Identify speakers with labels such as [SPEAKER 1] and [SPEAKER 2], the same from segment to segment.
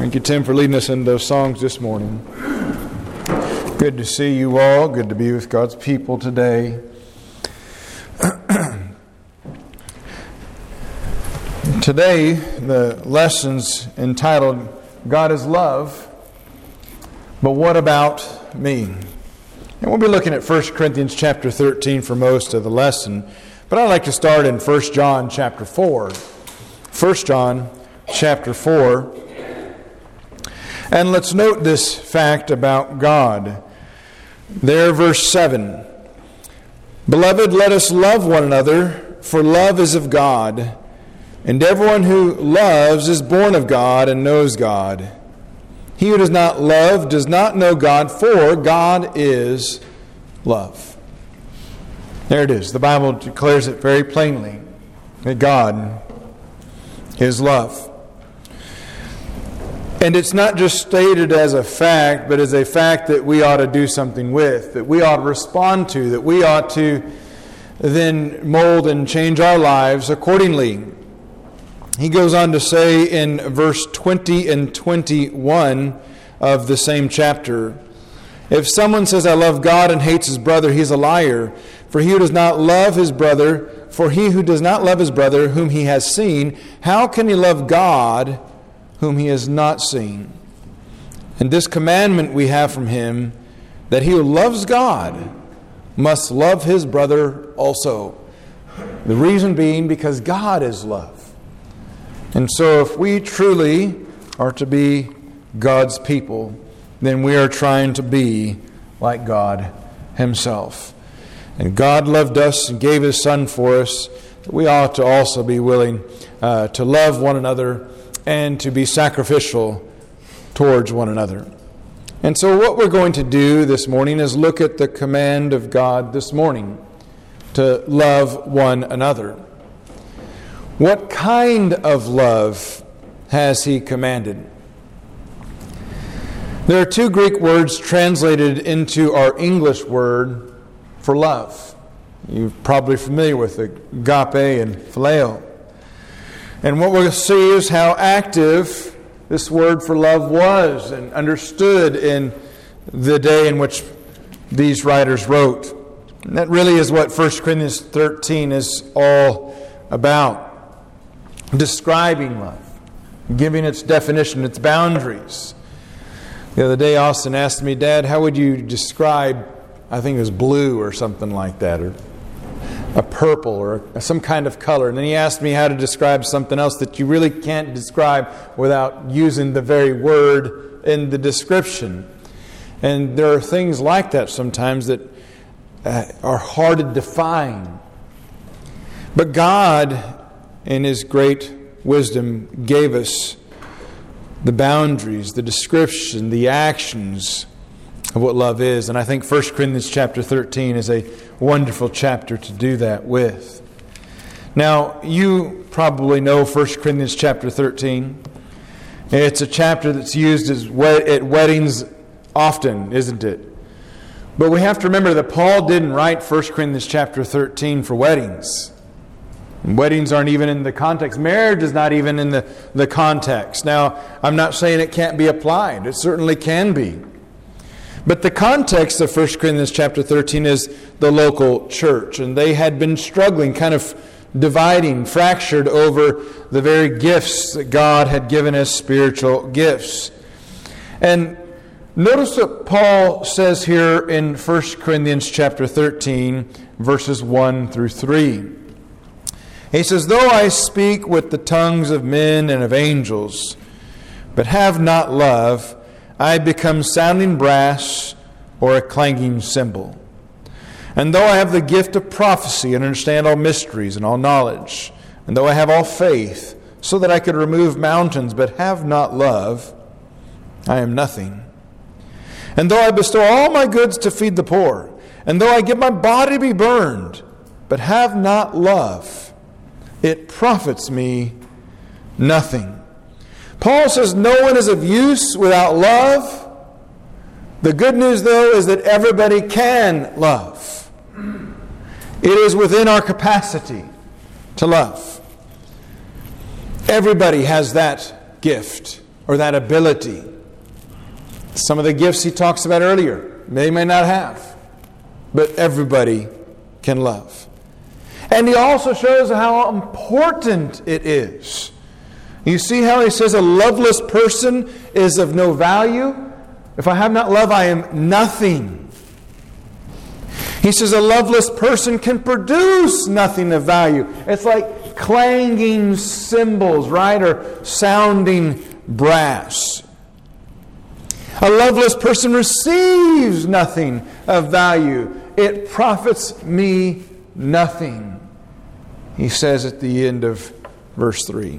[SPEAKER 1] Thank you, Tim, for leading us in those songs this morning. Good to see you all. Good to be with God's people today. Today, the lesson's entitled, God is Love, but what about me? And we'll be looking at 1 Corinthians chapter 13 for most of the lesson, but I'd like to start in 1 John chapter 4. 1 John chapter 4. And let's note this fact about God. There, verse 7. Beloved, let us love one another, for love is of God. And everyone who loves is born of God and knows God. He who does not love does not know God, for God is love. There it is. The Bible declares it very plainly, that God is love. And it's not just stated as a fact, but as a fact that we ought to do something with, that we ought to respond to, that we ought to then mold and change our lives accordingly. He goes on to say in verse 20 and 21 of the same chapter, if someone says, I love God and hates his brother, he is a liar. For he who does not love his brother, whom he has seen, how can he love God whom he has not seen? And this commandment we have from him, that he who loves God must love his brother also. The reason being because God is love. And so if we truly are to be God's people, then we are trying to be like God himself. And God loved us and gave his Son for us. We ought to also be willing to love one another and to be sacrificial towards one another. And so what we're going to do this morning is look at the command of God this morning to love one another. What kind of love has he commanded? There are two Greek words translated into our English word for love. You're probably familiar with agape and phileo. And what we'll see is how active this word for love was and understood in the day in which these writers wrote. And that really is what 1 Corinthians 13 is all about. Describing love, giving its definition, its boundaries. The other day Austin asked me, Dad, how would you describe, I think it was blue or something like that, or a purple or some kind of color. And then he asked me how to describe something else that you really can't describe without using the very word in the description. And there are things like that sometimes that are hard to define. But God, in his great wisdom, gave us the boundaries, the description, the actions of what love is. And I think 1 Corinthians chapter 13 is a wonderful chapter to do that with. Now, you probably know 1 Corinthians chapter 13. It's a chapter that's used at weddings often, isn't it? But we have to remember that Paul didn't write 1 Corinthians chapter 13 for weddings. Weddings aren't even in the context. Marriage is not even in the context. Now, I'm not saying it can't be applied. It certainly can be. But the context of 1 Corinthians chapter 13 is the local church. And they had been struggling, kind of dividing, fractured over the very gifts that God had given as spiritual gifts. And notice what Paul says here in 1 Corinthians chapter 13, verses 1 through 3. He says, though I speak with the tongues of men and of angels, but have not love, I become sounding brass or a clanging cymbal. And though I have the gift of prophecy and understand all mysteries and all knowledge, and though I have all faith, so that I could remove mountains, but have not love, I am nothing. And though I bestow all my goods to feed the poor, and though I give my body to be burned, but have not love, it profits me nothing. Paul says no one is of use without love. The good news, though, is that everybody can love. It is within our capacity to love. Everybody has that gift. or that ability. Some of the gifts he talks about earlier, they may not have, but everybody can love. And he also shows how important it is. You see how he says a loveless person is of no value? If I have not love, I am nothing. He says a loveless person can produce nothing of value. It's like clanging cymbals, right? Or sounding brass. A loveless person receives nothing of value. It profits me nothing. He says at the end of verse 3.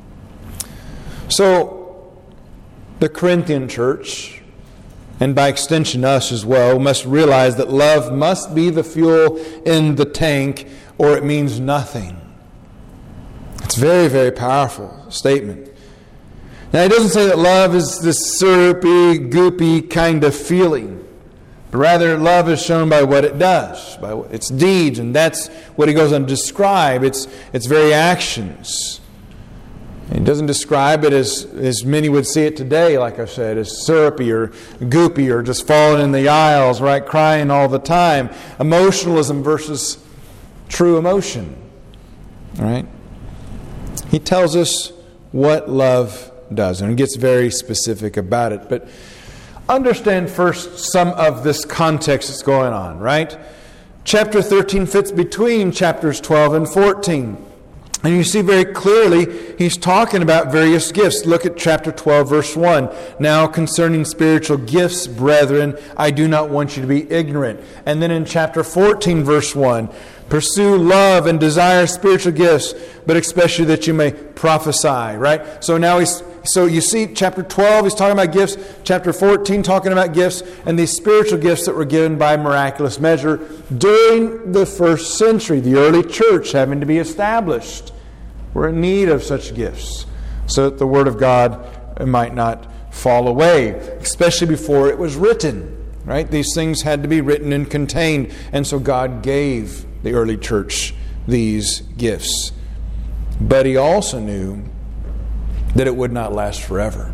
[SPEAKER 1] So, the Corinthian church, and by extension us as well, must realize that love must be the fuel in the tank, or it means nothing. It's a very, very powerful statement. Now, he doesn't say that love is this syrupy, goopy kind of feeling. But rather, love is shown by what it does, by its deeds, and that's what he goes on to describe, its very actions. He doesn't describe it as many would see it today, like I said, as syrupy or goopy or just falling in the aisles, right, crying all the time. Emotionalism versus true emotion, right? He tells us what love does, and he gets very specific about it. But understand first some of this context that's going on, right? Chapter 13 fits between chapters 12 and 14. And you see very clearly he's talking about various gifts. Look at chapter 12, verse 1. Now concerning spiritual gifts, brethren, I do not want you to be ignorant. And then in chapter 14, verse 1, pursue love and desire spiritual gifts, but especially that you may prophesy, right? So you see, chapter 12, he's talking about gifts. Chapter 14, talking about gifts. And these spiritual gifts that were given by miraculous measure during the first century, the early church having to be established. We're in need of such gifts so that the Word of God might not fall away, especially before it was written, right? These things had to be written and contained. And so God gave the early church these gifts. But he also knew that it would not last forever.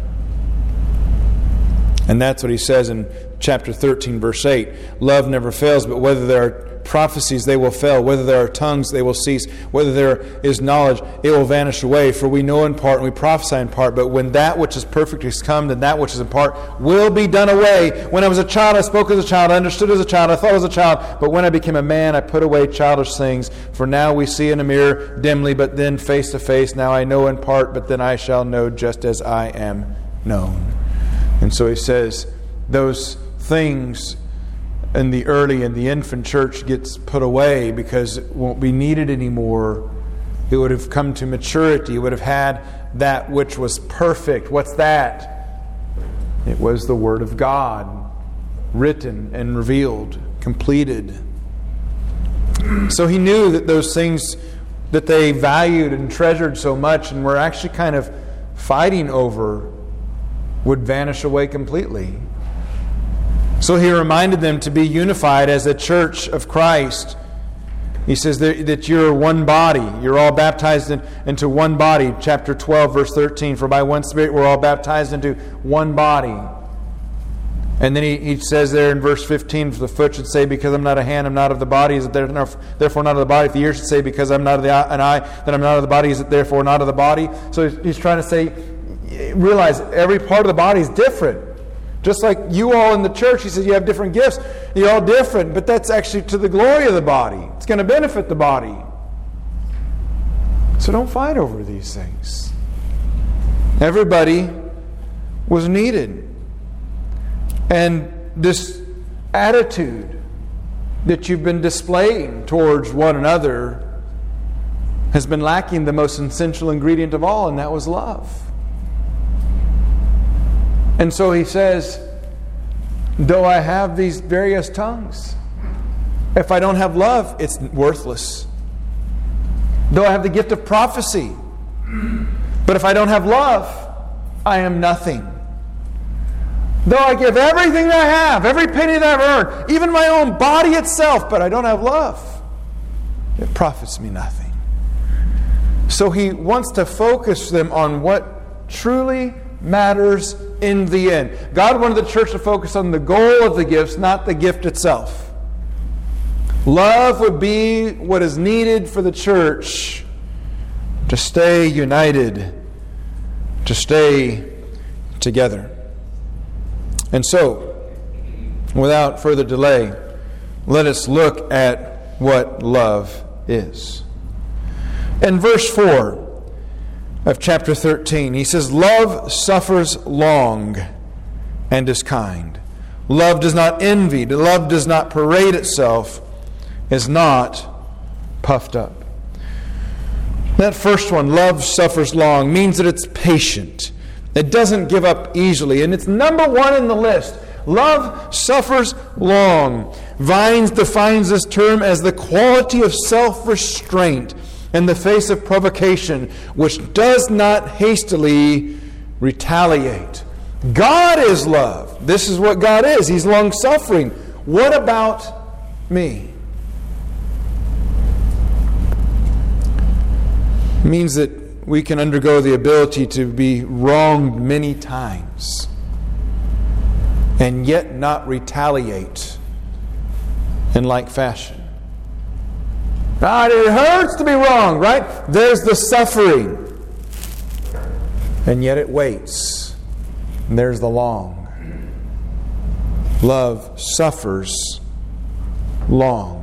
[SPEAKER 1] And that's what he says in chapter 13, verse 8. Love never fails, but whether there are prophecies, they will fail. Whether there are tongues, they will cease. Whether there is knowledge, it will vanish away. For we know in part and we prophesy in part. But when that which is perfect is come, then that which is in part will be done away. When I was a child, I spoke as a child. I understood as a child. I thought as a child. But when I became a man, I put away childish things. For now we see in a mirror dimly, but then face to face. Now I know in part, but then I shall know just as I am known. And so he says, those things in the early and the infant church gets put away because it won't be needed anymore. It would have come to maturity. It would have had that which was perfect. What's that? It was the Word of God, written and revealed, completed. So he knew that those things that they valued and treasured so much and were actually kind of fighting over would vanish away completely. So he reminded them to be unified as a church of Christ. He says that you're one body. You're all baptized into one body. Chapter 12, verse 13. For by one Spirit we're all baptized into one body. And then he says there in verse 15, if the foot should say, because I'm not a hand, I'm not of the body, is it therefore not of the body? If the ear should say, because I'm not of an eye, then I'm not of the body, is it therefore not of the body? So he's trying to say, realize every part of the body is different. Just like you all in the church, he says you have different gifts. You're all different, but that's actually to the glory of the body. It's going to benefit the body. So don't fight over these things. Everybody was needed. And this attitude that you've been displaying towards one another has been lacking the most essential ingredient of all, and that was love. And so he says, though I have these various tongues, if I don't have love, it's worthless. Though I have the gift of prophecy, but if I don't have love, I am nothing. Though I give everything that I have, every penny that I've earned, even my own body itself, but I don't have love, it profits me nothing. So he wants to focus them on what truly matters in the end. God wanted the church to focus on the goal of the gifts, not the gift itself. Love would be what is needed for the church to stay united, to stay together. And so, without further delay, let us look at what love is. In verse 4 of chapter 13, he says, "Love suffers long and is kind. Love does not envy. Love does not parade itself, is not puffed up." That first one, love suffers long, means that it's patient. It doesn't give up easily. And it's number one in the list. Love suffers long. Vines defines this term as the quality of self-restraint in the face of provocation, which does not hastily retaliate. God is love. This is what God is. He's long-suffering. What about me? It means that we can undergo the ability to be wronged many times and yet not retaliate in like fashion. God, it hurts to be wrong, right? There's the suffering. And yet it waits. And there's the long. Love suffers long.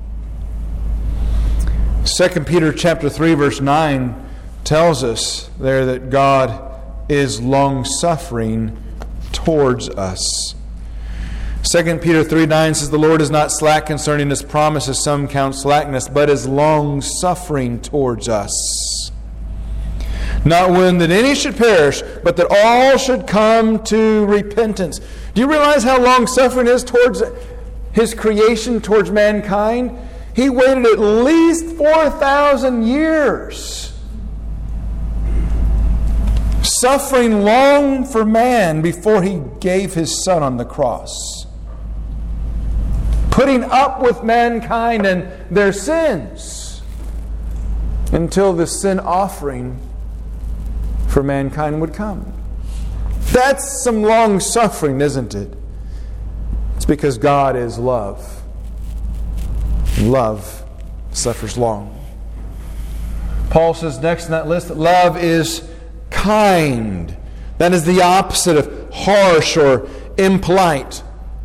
[SPEAKER 1] 2 Peter chapter 3 verse 9 tells us there that God is long-suffering towards us. 2 Peter 3:9 says, "The Lord is not slack concerning His promise, as some count slackness, but is long-suffering towards us. Not willing that any should perish, but that all should come to repentance." Do you realize how long-suffering is towards His creation, towards mankind? He waited at least 4,000 years, suffering long for man before He gave His Son on the cross, putting up with mankind and their sins until the sin offering for mankind would come. That's some long suffering, isn't it? It's because God is love. And love suffers long. Paul says next in that list that love is kind. That is the opposite of harsh or impolite.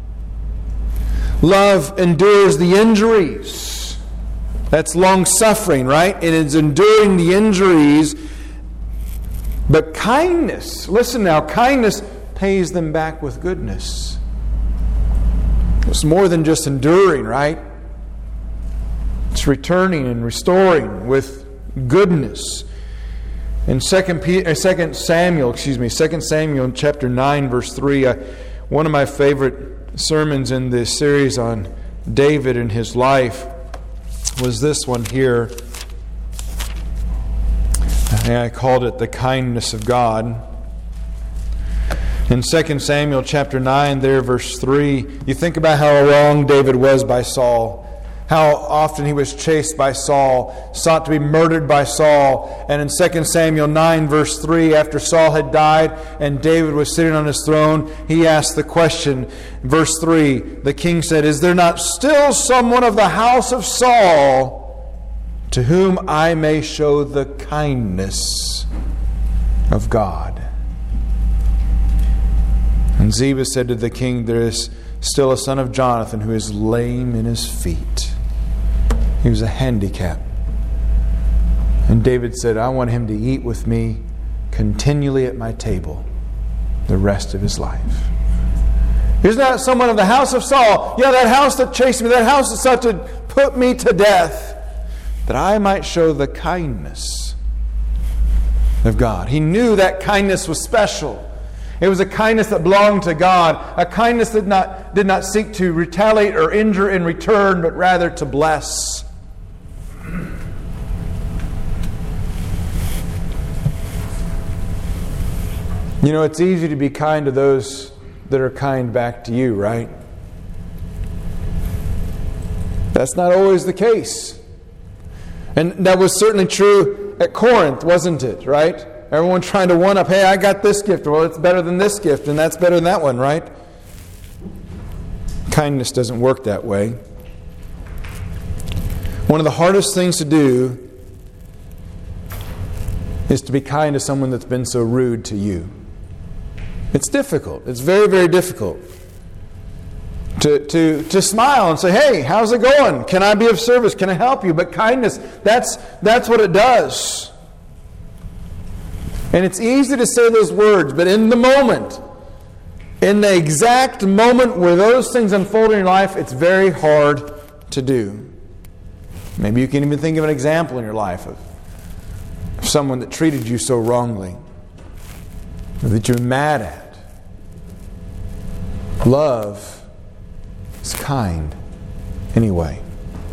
[SPEAKER 1] Love endures the injuries. That's long-suffering, right? It is enduring the injuries. But kindness, listen now, kindness pays them back with goodness. It's more than just enduring, right? It's returning and restoring with goodness. In 2 Samuel chapter 9, verse 3, one of my favorite sermons in this series on David and his life was this one here. And I called it The Kindness of God. In 2 Samuel chapter 9, there, verse 3, you think about how wrong David was by Saul. How often he was chased by Saul, sought to be murdered by Saul. And in 2 Samuel 9, verse 3, after Saul had died and David was sitting on his throne, he asked the question, verse 3, the king said, "Is there not still someone of the house of Saul to whom I may show the kindness of God?" And Ziba said to the king, "There is still a son of Jonathan who is lame in his feet." He was a handicap. And David said, "I want him to eat with me continually at my table the rest of his life." Isn't that someone of the house of Saul? Yeah, that house that chased me, that house that sought to put me to death, that I might show the kindness of God. He knew that kindness was special. It was a kindness that belonged to God, a kindness that did not seek to retaliate or injure in return, but rather to bless. You know, it's easy to be kind to those that are kind back to you, right? That's not always the case. And that was certainly true at Corinth, wasn't it, right? Everyone trying to one-up, hey, I got this gift. Well, it's better than this gift, and that's better than that one, right? Kindness doesn't work that way. One of the hardest things to do is to be kind to someone that's been so rude to you. It's difficult. It's very, very difficult. To smile and say, hey, how's it going? Can I be of service? Can I help you? But kindness, that's what it does. And it's easy to say those words, but in the moment, in the exact moment where those things unfold in your life, it's very hard to do. Maybe you can even think of an example in your life of someone that treated you so wrongly, or that you're mad at. Love is kind anyway.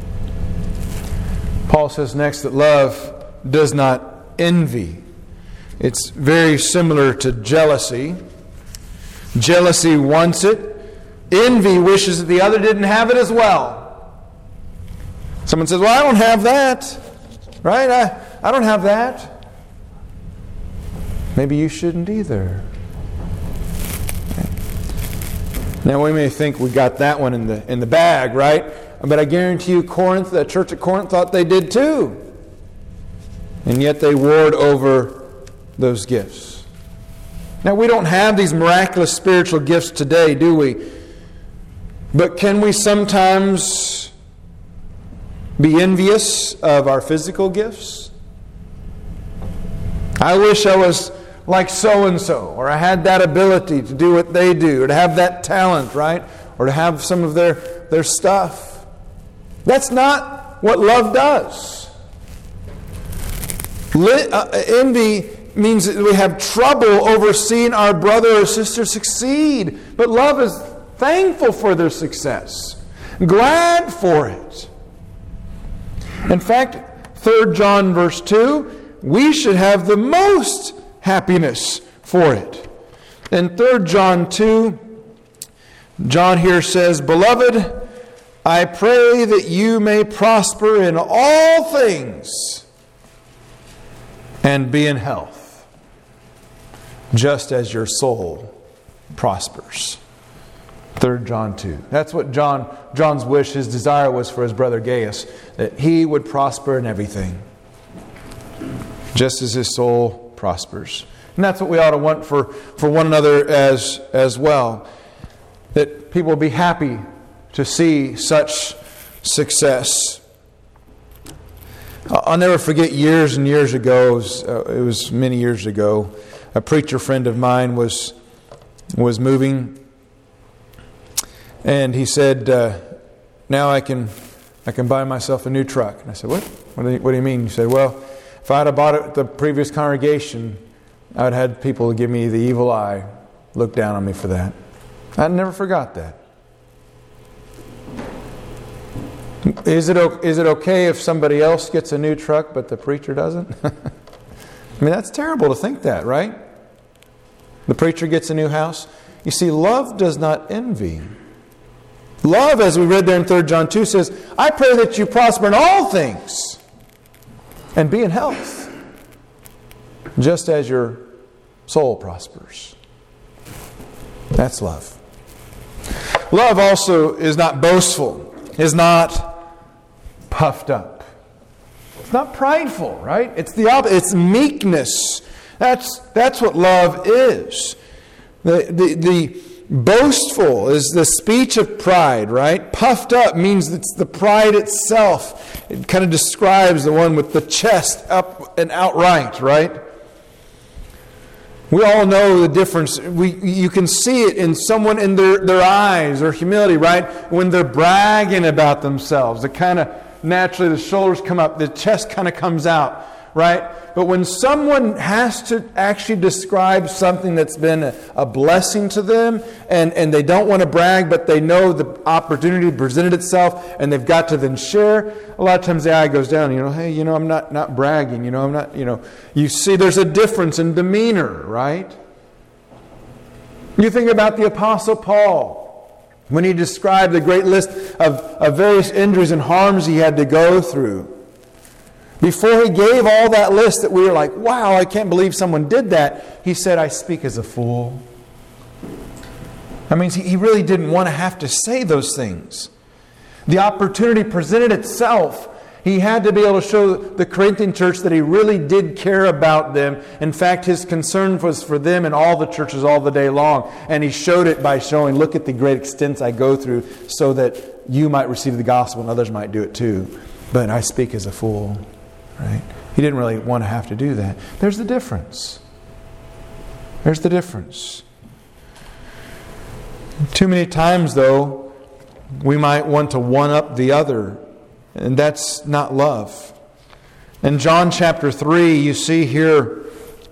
[SPEAKER 1] Paul says next that love does not envy. It's very similar to jealousy. Jealousy wants it. Envy wishes that the other didn't have it as well. Someone says, well, I don't have that. Right? I don't have that. Maybe you shouldn't either. Now we may think we got that one in the bag, right? But I guarantee you Corinth, the church at Corinth thought they did too. And yet they warred over those gifts. Now we don't have these miraculous spiritual gifts today, do we? But can we sometimes be envious of our physical gifts? I wish I was like so-and-so, or I had that ability to do what they do, or to have that talent, right? Or to have some of their stuff. That's not what love does. Envy means that we have trouble over seeing our brother or sister succeed. But love is thankful for their success, glad for it. In fact, 3 John verse 2, we should have the most happiness for it. In 3 John 2, John here says, Beloved, I pray that you may prosper in all things and be in health, just as your soul prospers. 3 John 2. That's what John's wish, his desire was for his brother Gaius, that he would prosper in everything, just as his soul prospers. And that's what we ought to want for one another as well. That people will be happy to see such success. I'll never forget years and years ago, it was many years ago, a preacher friend of mine was moving, and he said, now I can buy myself a new truck. And I said, what? What do you mean? He said, well, if I had bought it at the previous congregation, I would have had people give me the evil eye, look down on me for that. I never forgot that. Is it okay if somebody else gets a new truck but the preacher doesn't? I mean, that's terrible to think that, right? The preacher gets a new house. You see, love does not envy. Love, as we read there in 3 John 2, says, I pray that you prosper in all things and be in health, just as your soul prospers. That's love. Love also is not boastful, is not puffed up. It's not prideful, right? It's the opposite. It's meekness. That's what love is. The boastful is the speech of pride, right? Puffed up means it's the pride itself. It kind of describes the one with the chest up and outright, right? We all know the difference. You can see it in someone in their eyes or humility, right? When they're bragging about themselves, it kind of naturally the shoulders come up, the chest kind of comes out, right? But when someone has to actually describe something that's been a blessing to them, and they don't want to brag, but they know the opportunity presented itself, and they've got to then share, a lot of times the eye goes down. Hey, I'm not bragging. I'm not. You see, there's a difference in demeanor, right? You think about the Apostle Paul when he described the great list of various injuries and harms he had to go through. Before He gave all that list that we were like, wow, I can't believe someone did that, He said, I speak as a fool. That means He really didn't want to have to say those things. The opportunity presented itself. He had to be able to show the Corinthian church that He really did care about them. In fact, His concern was for them and all the churches all the day long. And He showed it by showing, look at the great extents I go through so that you might receive the gospel and others might do it too. But I speak as a fool. Right? He didn't really want to have to do that. There's the difference. There's the difference. Too many times, though, we might want to one-up the other. And that's not love. In John chapter 3, you see here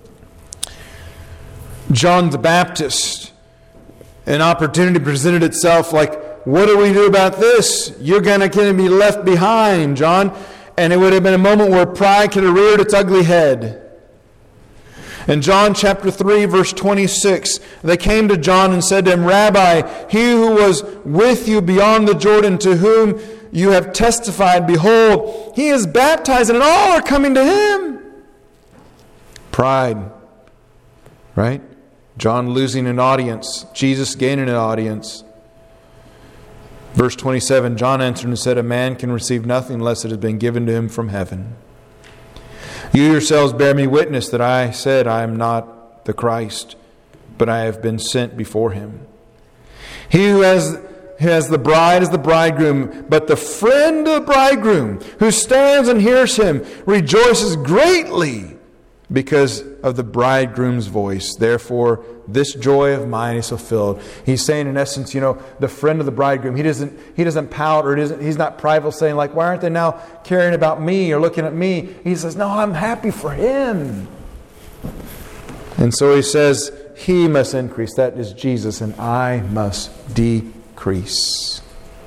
[SPEAKER 1] John the Baptist. An opportunity presented itself like, what do we do about this? You're going to be left behind, John. And it would have been a moment where pride could have reared its ugly head. In John chapter 3, verse 26, they came to John and said to him, Rabbi, he who was with you beyond the Jordan, to whom you have testified, behold, he is baptized, and all are coming to him. Pride. Right? John losing an audience. Jesus gaining an audience. Verse 27, John answered and said, a man can receive nothing unless it has been given to him from heaven. You yourselves bear me witness that I said I am not the Christ, but I have been sent before him. He who has the bride is the bridegroom, but the friend of the bridegroom, who stands and hears him, rejoices greatly because of the bridegroom's voice. Therefore, this joy of mine is fulfilled. He's saying, in essence, the friend of the bridegroom, he doesn't pout, or he's not prideful, saying like, why aren't they now caring about me or looking at me? He says, no, I'm happy for him. And so he says, he must increase. That is Jesus, and I must decrease.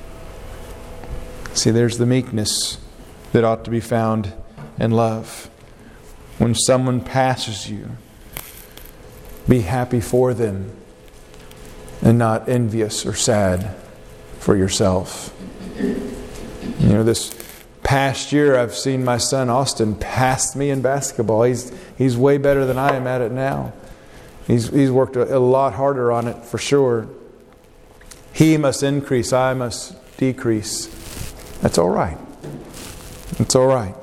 [SPEAKER 1] See, there's the meekness that ought to be found in love. When someone passes you, be happy for them and not envious or sad for yourself. This past year I've seen my son Austin pass me in basketball. He's way better than I am at it now. He's worked a lot harder on it for sure. He must increase, I must decrease. That's all right. It's all right.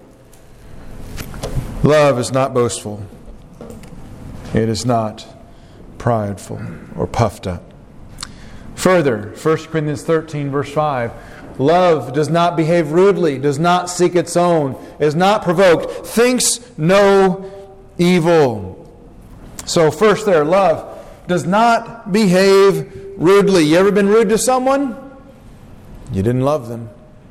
[SPEAKER 1] Love is not boastful. It is not prideful or puffed up. Further, 1 Corinthians 13, verse 5, love does not behave rudely, does not seek its own, is not provoked, thinks no evil. So first there, love does not behave rudely. You ever been rude to someone? You didn't love them.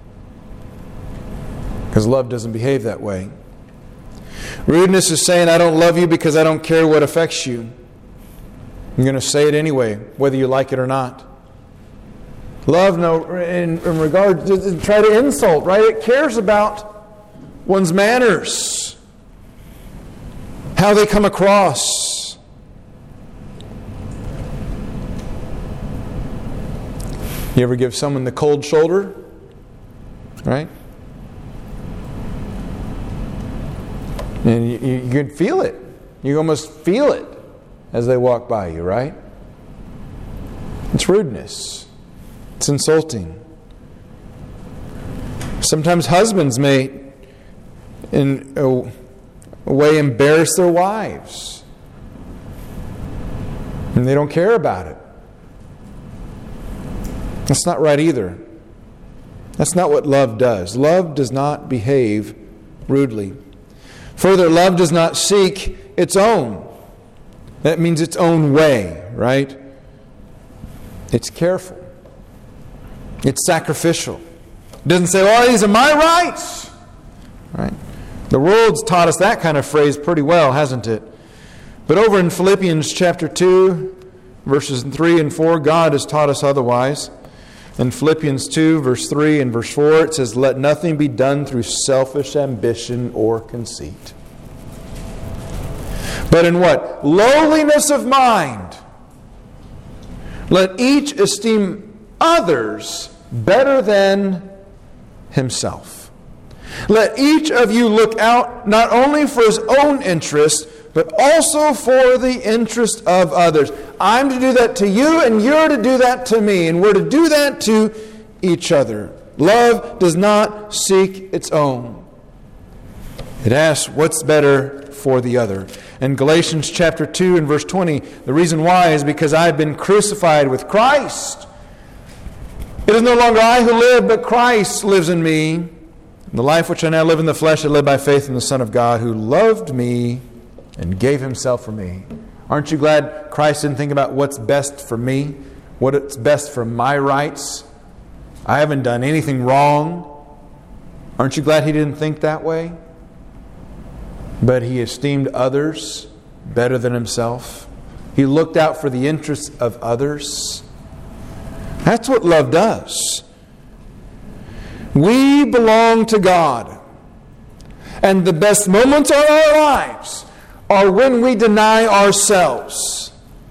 [SPEAKER 1] Because love doesn't behave that way. Rudeness is saying, I don't love you because I don't care what affects you. I'm going to say it anyway, whether you like it or not. Love, in regard to try to insult, right? It cares about one's manners, how they come across. You ever give someone the cold shoulder? Right? And you can feel it. You almost feel it as they walk by you, right? It's rudeness. It's insulting. Sometimes husbands may, in a way, embarrass their wives. And they don't care about it. That's not right either. That's not what love does. Love does not behave rudely. Further, love does not seek its own. That means its own way, right? It's careful. It's sacrificial. It doesn't say, oh, these are my rights. Right? The world's taught us that kind of phrase pretty well, hasn't it? But over in Philippians chapter 2, verses 3 and 4, God has taught us otherwise. In Philippians 2, verse 3 and verse 4, it says, let nothing be done through selfish ambition or conceit. But in what? Lowliness of mind. Let each esteem others better than himself. Let each of you look out not only for his own interest, but also for the interest of others. I'm to do that to you, and you're to do that to me, and we're to do that to each other. Love does not seek its own. It asks what's better for the other. In Galatians chapter 2 and verse 20, the reason why is because I have been crucified with Christ. It is no longer I who live, but Christ lives in me. The life which I now live in the flesh, I live by faith in the Son of God, who loved me and gave himself for me. Aren't you glad Christ didn't think about what's best for me, what's best for my rights? I haven't done anything wrong. Aren't you glad he didn't think that way? But he esteemed others better than himself. He looked out for the interests of others. That's what love does. We belong to God. And the best moments of our lives are when we deny ourselves.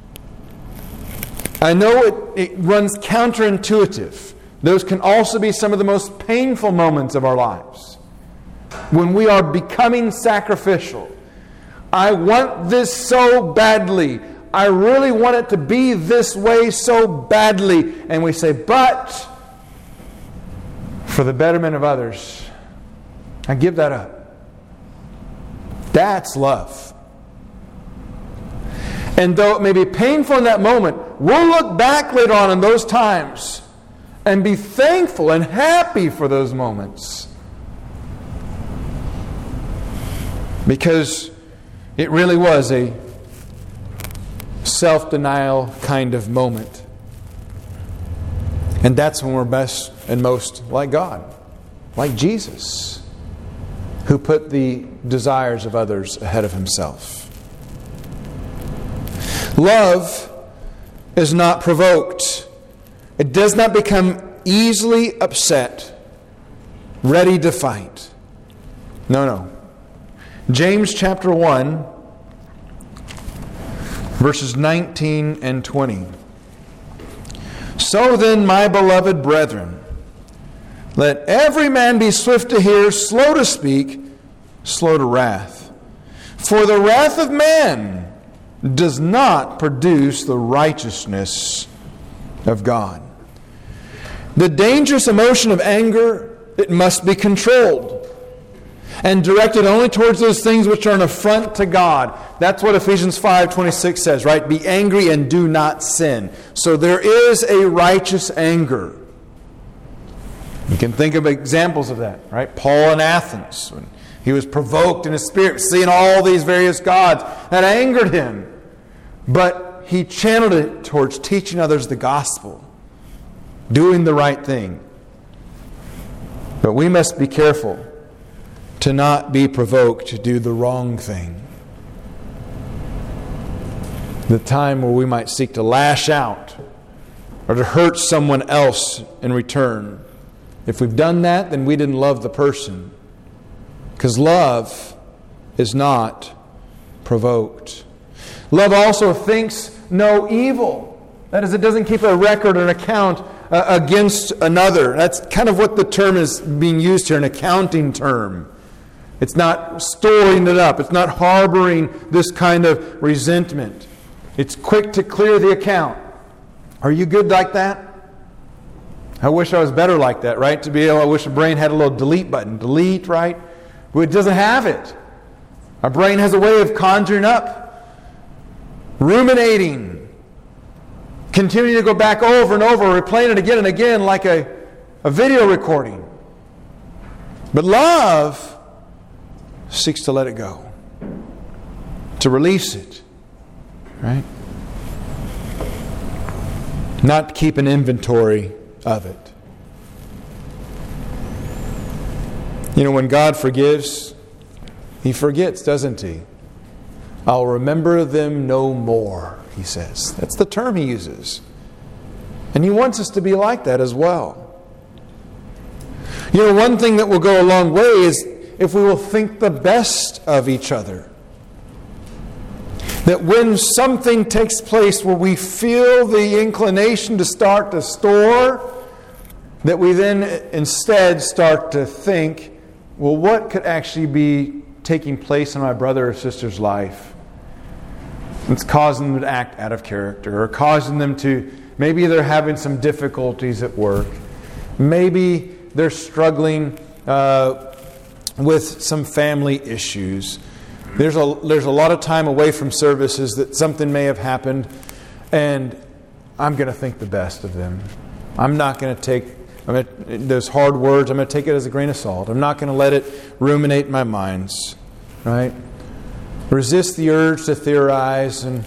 [SPEAKER 1] I know it runs counterintuitive. Those can also be some of the most painful moments of our lives. When we are becoming sacrificial. I want this so badly. I really want it to be this way so badly. And we say, but for the betterment of others, I give that up. That's love. And though it may be painful in that moment, we'll look back later on in those times and be thankful and happy for those moments. Because it really was a self-denial kind of moment. And that's when we're best and most like God, like Jesus, who put the desires of others ahead of himself. Love is not provoked. It does not become easily upset, ready to fight. No. James chapter 1, verses 19 and 20. So then, my beloved brethren, let every man be swift to hear, slow to speak, slow to wrath. For the wrath of man does not produce the righteousness of God. The dangerous emotion of anger, it must be controlled and directed only towards those things which are an affront to God. That's what Ephesians 5:26 says, right? Be angry and do not sin. So there is a righteous anger. You can think of examples of that, right? Paul in Athens, when he was provoked in his spirit, seeing all these various gods, that angered him. But he channeled it towards teaching others the gospel, doing the right thing. But we must be careful to not be provoked to do the wrong thing. The time where we might seek to lash out or to hurt someone else in return. If we've done that, then we didn't love the person. Because love is not provoked. Love also thinks no evil. That is, it doesn't keep a record or an account against another. That's kind of what the term is being used here, an accounting term. It's not storing it up. It's not harboring this kind of resentment. It's quick to clear the account. Are you good like that? I wish I was better like that, right? I wish the brain had a little delete button. Delete, right? But it doesn't have it. Our brain has a way of conjuring up, ruminating, continuing to go back over and over, replaying it again and again like a video recording. But love seeks to let it go, to release it, right? Not keep an inventory of it. You know, when God forgives, He forgets, doesn't He? I'll remember them no more, He says. That's the term He uses. And He wants us to be like that as well. You know, one thing that will go a long way is if we will think the best of each other. That when something takes place where we feel the inclination to start to store, that we then instead start to think well, what could actually be taking place in my brother or sister's life? It's causing them to act out of character, or causing them to, maybe they're having some difficulties at work. Maybe they're struggling with some family issues. There's a lot of time away from services that something may have happened, and I'm going to think the best of them. I'm not going to take those hard words, I'm going to take it as a grain of salt. I'm not going to let it ruminate in my minds. Right? Resist the urge to theorize and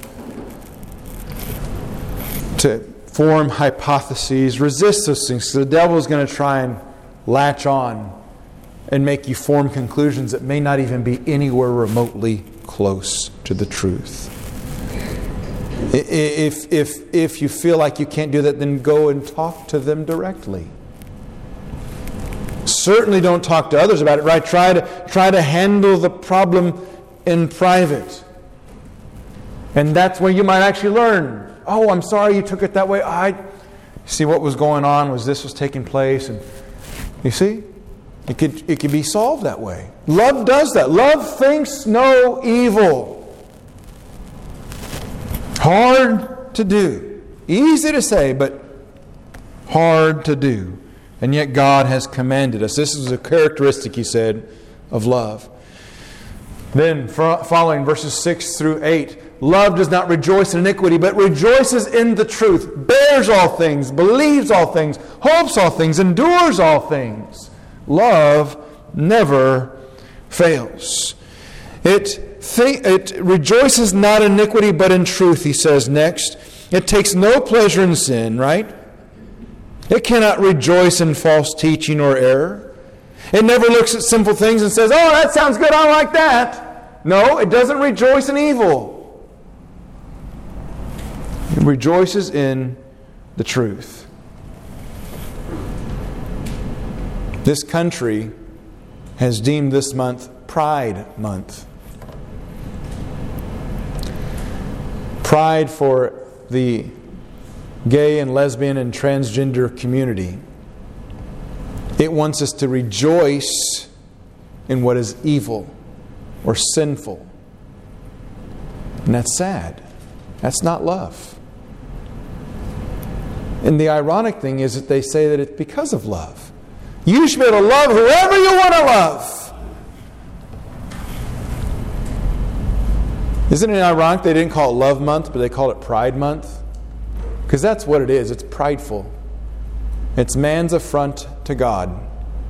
[SPEAKER 1] to form hypotheses. Resist those things. So the devil is going to try and latch on and make you form conclusions that may not even be anywhere remotely close to the truth. If you feel like you can't do that, then go and talk to them directly. Certainly don't talk to others about it, right? Try to handle the problem in private. And that's where you might actually learn. Oh, I'm sorry you took it that way. See what was going on was this was taking place, and you see? It could be solved that way. Love does that. Love thinks no evil. Hard to do. Easy to say, but hard to do. And yet God has commanded us. This is a characteristic, he said, of love. Then, following verses 6 through 8, love does not rejoice in iniquity, but rejoices in the truth, bears all things, believes all things, hopes all things, endures all things. Love never fails. It rejoices not in iniquity, but in truth, he says next. It takes no pleasure in sin, right? It cannot rejoice in false teaching or error. It never looks at sinful things and says, oh, that sounds good, I like that. No, it doesn't rejoice in evil. It rejoices in the truth. This country has deemed this month Pride Month. Pride for the gay and lesbian and transgender community. It wants us to rejoice in what is evil or sinful. And that's sad. That's not love. And the ironic thing is that they say that it's because of love. You should be able to love whoever you want to love. Isn't it ironic they didn't call it Love Month, but they called it Pride Month? Because that's what it is. It's prideful. It's man's affront to God.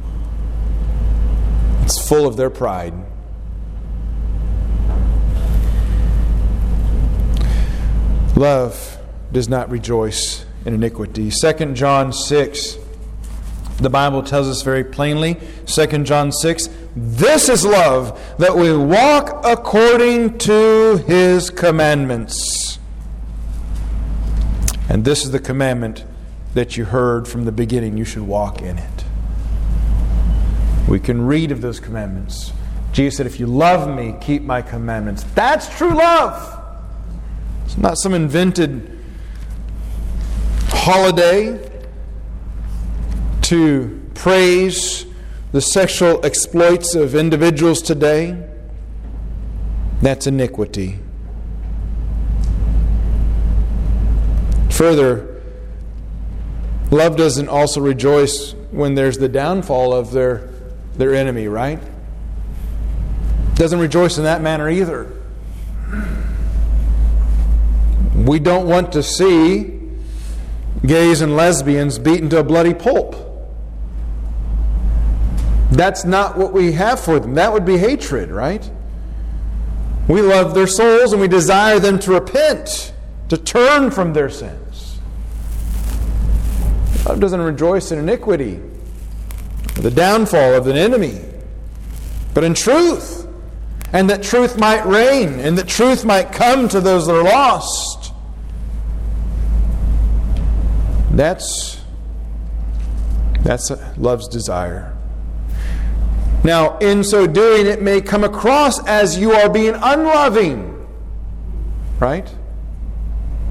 [SPEAKER 1] It's full of their pride. Love does not rejoice in iniquity. 2 John 6, the Bible tells us very plainly, 2 John 6, this is love, that we walk according to His commandments. And this is the commandment that you heard from the beginning. You should walk in it. We can read of those commandments. Jesus said, if you love me, keep my commandments. That's true love. It's not some invented holiday to praise the sexual exploits of individuals today. That's iniquity. Further, love doesn't also rejoice when there's the downfall of their enemy, right? Doesn't rejoice in that manner either. We don't want to see gays and lesbians beaten to a bloody pulp. That's not what we have for them. That would be hatred, right? We love their souls and we desire them to repent, to turn from their sins. Love doesn't rejoice in iniquity, the downfall of an enemy, but in truth. And that truth might reign, and that truth might come to those that are lost. That's love's desire. Now, in so doing, it may come across as you are being unloving. Right?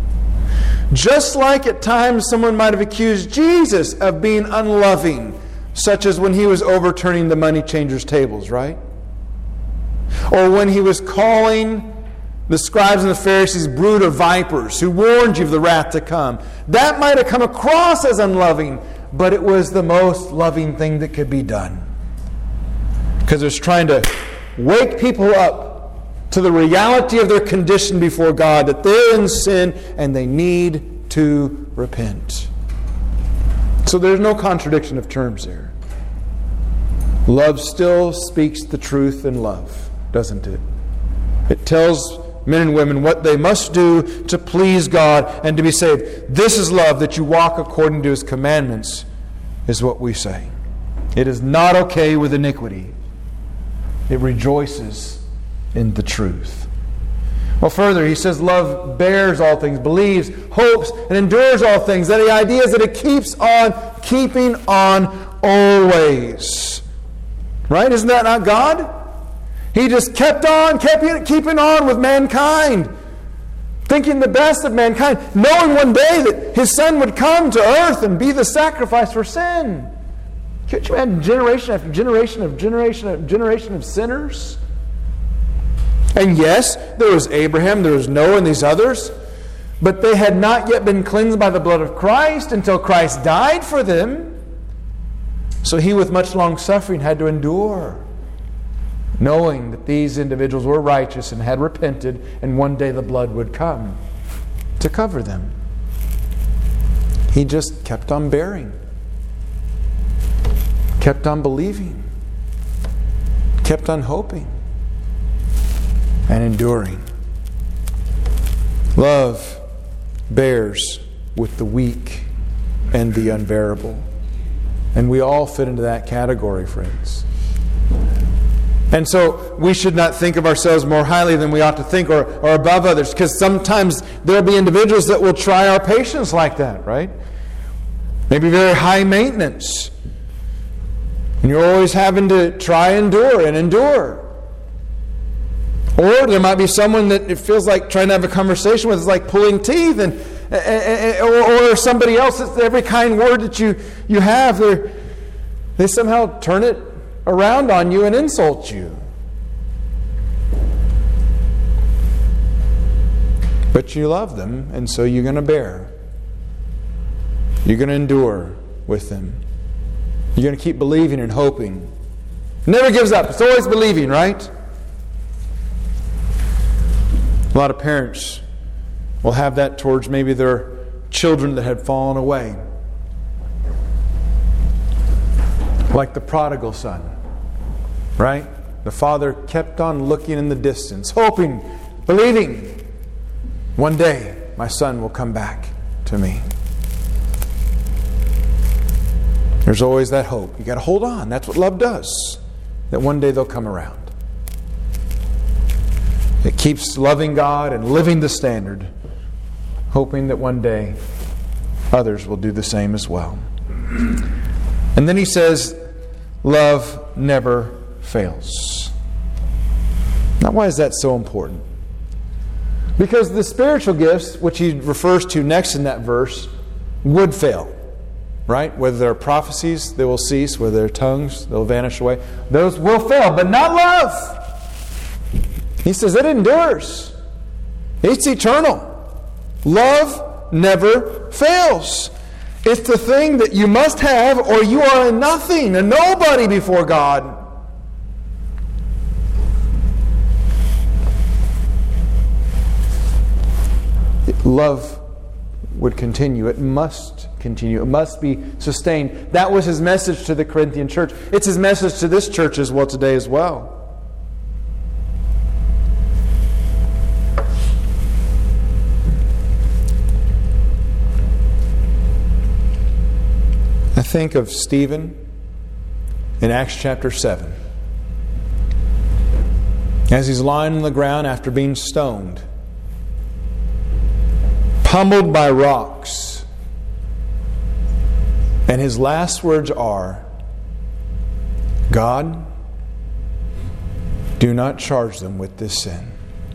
[SPEAKER 1] Just like at times someone might have accused Jesus of being unloving. such as when he was overturning the money changers' tables, right? Or when he was calling the scribes and the Pharisees brood of vipers who warned you of the wrath to come. That might have come across as unloving, but it was the most loving thing that could be done. Because it was trying to wake people up to the reality of their condition before God, that they're in sin and they need to repent. So there's no contradiction of terms there. Love still speaks the truth in love, doesn't it? It tells men and women what they must do to please God and to be saved. This is love, that you walk according to His commandments, is what we say. It is not okay with iniquity. It rejoices in the truth. Well, further, he says love bears all things, believes, hopes, and endures all things. That the idea is that it keeps on keeping on always. Right? Isn't that not God? He just kept keeping on with mankind, thinking the best of mankind, knowing one day that His Son would come to earth and be the sacrifice for sin. Can't you imagine generation after generation of generation of sinners? And yes, there was Abraham, there was Noah, and these others, but they had not yet been cleansed by the blood of Christ until Christ died for them. So He, with much long suffering, had to endure, knowing that these individuals were righteous and had repented, and one day the blood would come to cover them. He just kept on bearing, kept on believing, kept on hoping, and enduring. Love bears with the weak and the unbearable. And we all fit into that category, friends. And so we should not think of ourselves more highly than we ought to think, or above others, because sometimes there'll be individuals that will try our patience like that, right? Maybe very high maintenance. And you're always having to try and endure. Or there might be someone that it feels like trying to have a conversation with is like pulling teeth, or somebody else that's every kind word that you have, they somehow turn it around on you and insult you. But you love them, and so you're going to bear. You're going to endure with them. You're going to keep believing and hoping. It never gives up. It's always believing, right? A lot of parents will have that towards maybe their children that had fallen away. Like the prodigal son, right? The father kept on looking in the distance, hoping, believing, one day my son will come back to me. There's always that hope. You got to hold on. That's what love does. That one day they'll come around. It keeps loving God and living the standard, hoping that one day others will do the same as well. And then he says, love never fails. Now, why is that so important? Because the spiritual gifts, which he refers to next in that verse, would fail. Right? Whether they're prophecies, they will cease. Whether they're tongues, they'll vanish away. Those will fail, but not love. He says it endures. It's eternal. Love never fails. It's the thing that you must have, or you are a nothing, a nobody before God. Love would continue. It must continue. It must be sustained. That was his message to the Corinthian church. It's his message to this church as well today as well. I think of Stephen in Acts chapter 7. As he's lying on the ground after being stoned, pummeled by rocks. And his last words are, God, do not charge them with this sin.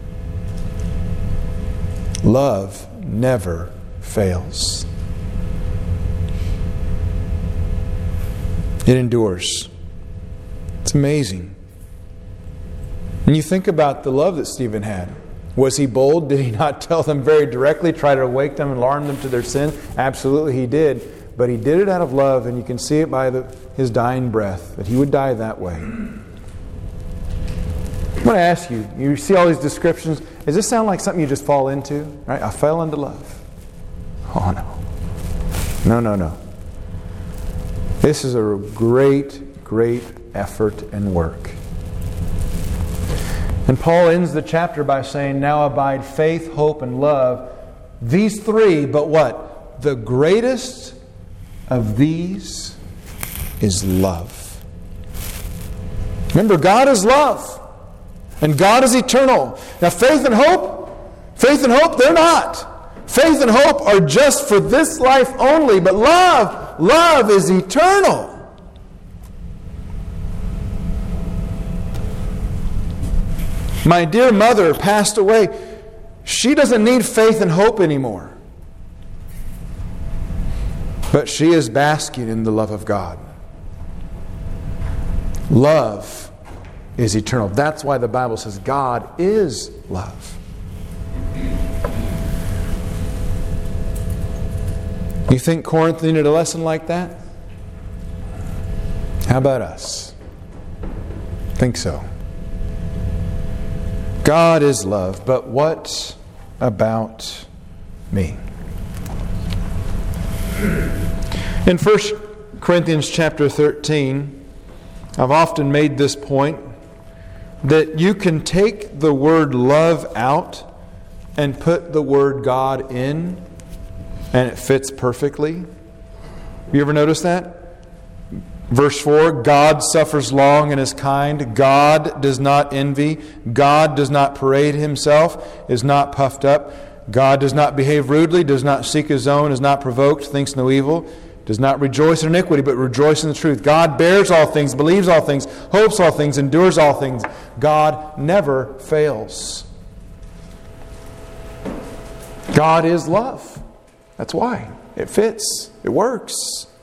[SPEAKER 1] Love never fails. It endures. It's amazing. And you think about the love that Stephen had. Was he bold? Did he not tell them very directly, try to awake them and alarm them to their sin? Absolutely he did. But he did it out of love, and you can see it by his dying breath, that he would die that way. I want to ask you, you see all these descriptions, does this sound like something you just fall into? Right? I fell into love. Oh no. No. This is a great, great effort and work. And Paul ends the chapter by saying, now abide faith, hope, and love. These three, but what? The greatest of these is love. Remember, God is love. And God is eternal. Now faith and hope, they're not. Faith and hope are just for this life only. But love is eternal. My dear mother passed away. She doesn't need faith and hope anymore. But she is basking in the love of God. Love is eternal. That's why the Bible says God is love. You think Corinth needed a lesson like that? How about us? Think so. God is love, but what about me? In 1 Corinthians chapter 13, I've often made this point that you can take the word love out and put the word God in, and it fits perfectly. You ever notice that? Verse 4, God suffers long and is kind. God does not envy. God does not parade himself, is not puffed up. God does not behave rudely, does not seek his own, is not provoked, thinks no evil, does not rejoice in iniquity, but rejoice in the truth. God bears all things, believes all things, hopes all things, endures all things. God never fails. God is love. That's why. It fits. It works.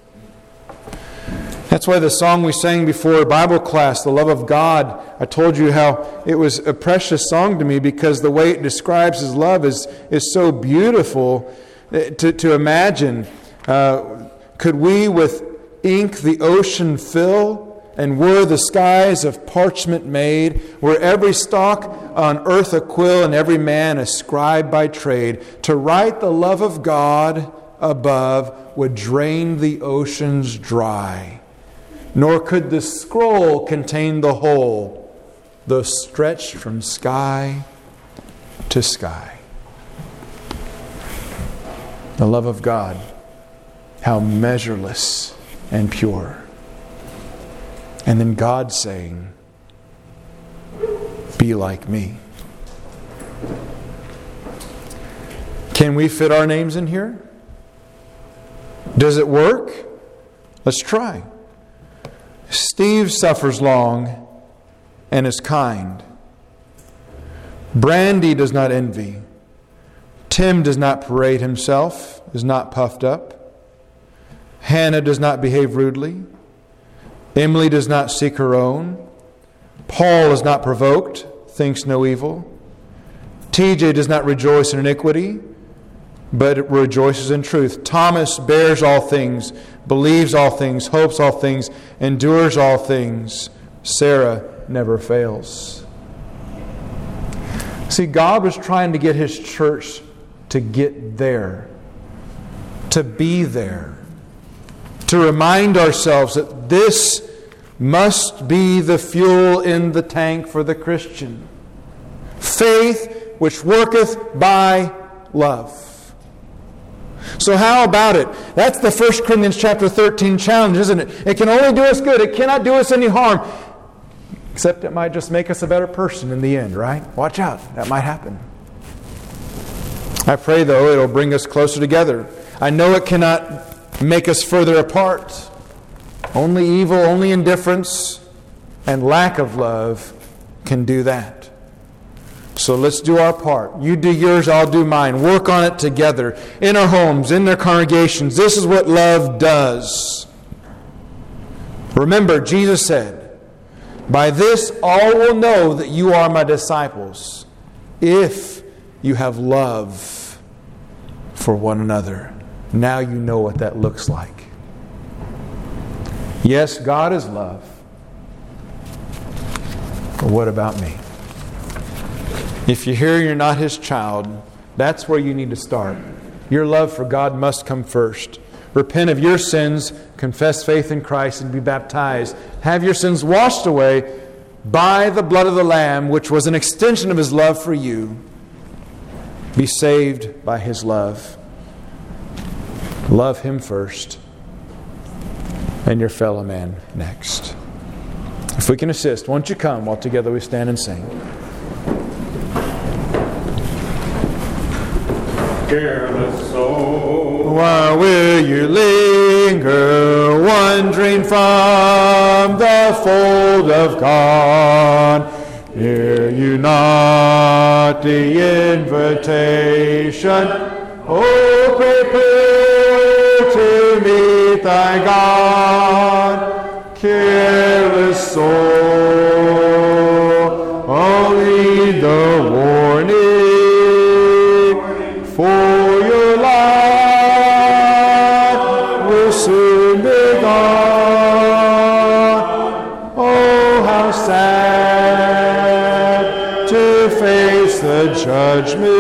[SPEAKER 1] That's why the song we sang before Bible class, The Love of God, I told you how it was a precious song to me because the way it describes His love is so beautiful to imagine. Could we with ink the ocean fill, and were the skies of parchment made, were every stalk on earth a quill and every man a scribe by trade, to write the love of God above would drain the oceans dry. Nor could the scroll contain the whole, though stretched from sky to sky. The love of God, how measureless and pure. And then God saying, be like me. Can we fit our names in here? Does it work? Let's try. Steve suffers long and is kind. Brandy does not envy. Tim does not parade himself, is not puffed up. Hannah does not behave rudely. Emily does not seek her own. Paul is not provoked, thinks no evil. TJ does not rejoice in iniquity, but rejoices in truth. Thomas bears all things, believes all things, hopes all things, endures all things. Sarah never fails. See, God was trying to get His church to get there, to be there, to remind ourselves that this must be the fuel in the tank for the Christian. Faith which worketh by love. So how about it? That's the 1 Corinthians chapter 13 challenge, isn't it? It can only do us good. It cannot do us any harm. Except it might just make us a better person in the end, right? Watch out. That might happen. I pray, though, it'll bring us closer together. I know it cannot make us further apart. Only evil, only indifference, and lack of love can do that. So let's do our part. You do yours, I'll do mine. Work on it together. In our homes, in their congregations. This is what love does. Remember, Jesus said, "By this all will know that you are my disciples, if you have love for one another." Now you know what that looks like. Yes, God is love. But what about me? If you hear you're not His child, that's where you need to start. Your love for God must come first. Repent of your sins, confess faith in Christ, and be baptized. Have your sins washed away by the blood of the Lamb, which was an extension of His love for you. Be saved by His love. Love Him first, and your fellow man next. If we can assist, won't you come while together we stand and sing?
[SPEAKER 2] Careless soul,
[SPEAKER 1] why will you linger, wandering from the fold of God? Hear you not the invitation? Oh, prepare to meet thy God. Careless soul, only the warning. For your life will soon be gone. Oh, how sad to face the judgment,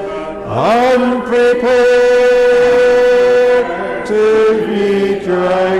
[SPEAKER 1] unprepared to meet your